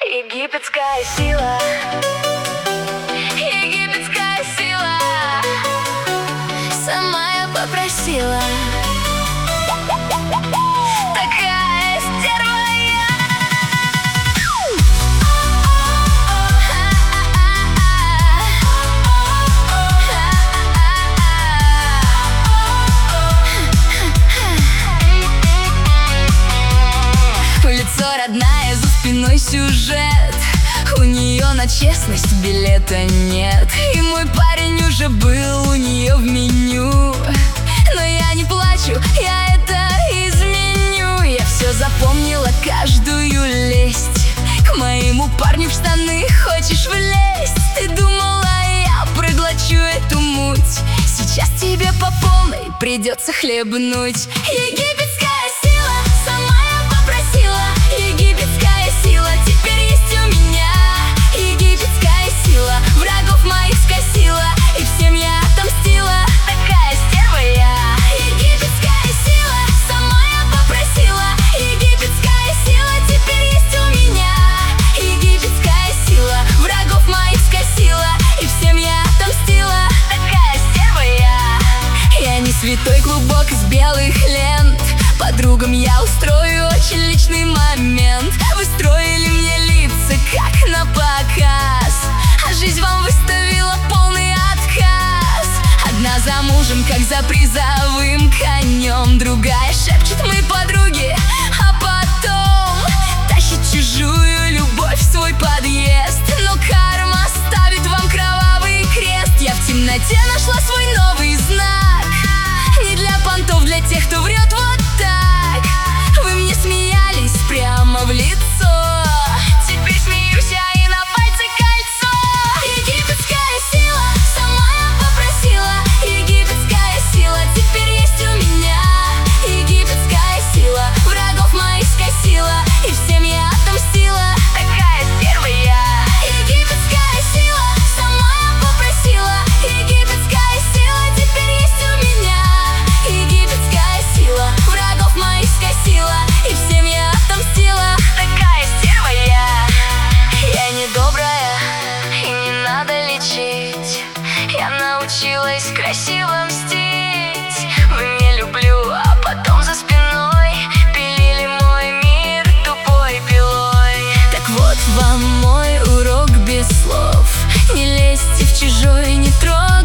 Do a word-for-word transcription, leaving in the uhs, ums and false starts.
Египетская сила, египетская сила, сама я попросила. Такая стерва я. Лицо родная, за спиной сюжет. У нее на честность билета нет. И мой парень уже был у нее в меню. Но я не плачу, я это изменю. Я все запомнила, каждую лесть. К моему парню в штаны хочешь влезть. Ты думала, я проглочу эту муть. Сейчас тебе по полной придется хлебнуть. Египетская сила, сама я попросила. Египетская сила теперь есть у меня. Египетская сила врагов моих скосила, и всем я отомстила. Такая стерва я. Египетская сила, сама я попросила. Египетская сила теперь есть у меня. Египетская сила врагов моих скосила, и всем я отомстила. Такая стерва я. Я не святой клубок из белых лент. Подругам я устрою очень личный момент. Вы строили мне лица как на показ, а жизнь вам выставила полный отказ. Одна за мужем, как за призовым конем. Другая шепчет: мы подруги, а потом тащит чужую любовь в свой подъезд. Но карма ставит вам кровавый крест. Я в темноте нашла свой новый знак. Не для понтов, для тех, кто врет вот так. Вы мне смеялись прямо в лицо. Теперь смеюсь я, и на пальце кольцо. Египетская сила, сама я попросила. Египетская сила теперь есть у меня. Египетская сила врагов моих скосила, и всем я отомстила. Такая стерва я. Египетская сила, сама я попросила. Египетская сила теперь есть у меня. Египетская сила врагов моих скосила, и всем я отомстила. Такая стерва я. Я недобрая, и не надо лечить. Я научилась красиво мстить. Вы не люблю, а потом за спиной пилили мой мир тупой пилой. Так вот вам мой урок без слов. Не лезьте в чужой, не трогайте.